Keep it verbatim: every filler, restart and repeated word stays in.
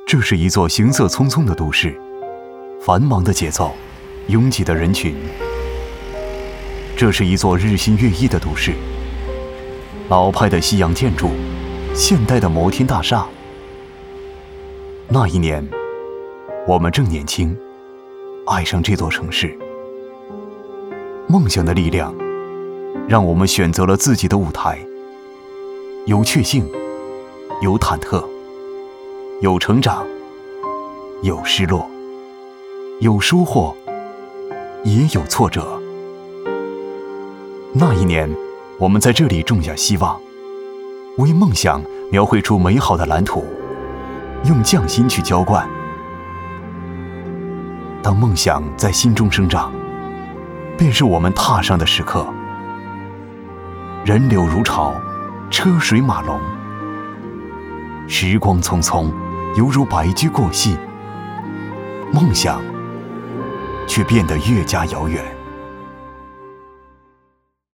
这是一座行色匆匆的都市，繁忙的节奏，拥挤的人群。这是一座日新月异的都市，老派的西洋建筑，现代的摩天大厦。那一年，我们正年轻，爱上这座城市。梦想的力量，让我们选择了自己的舞台，有确信，有忐忑，有成长，有失落，有收获，也有挫折。那一年，我们在这里种下希望，为梦想描绘出美好的蓝图，用匠心去浇灌。当梦想在心中生长，便是我们踏上的时刻。人流如潮，车水马龙，时光匆匆，犹如白驹过隙，梦想却变得越加遥远。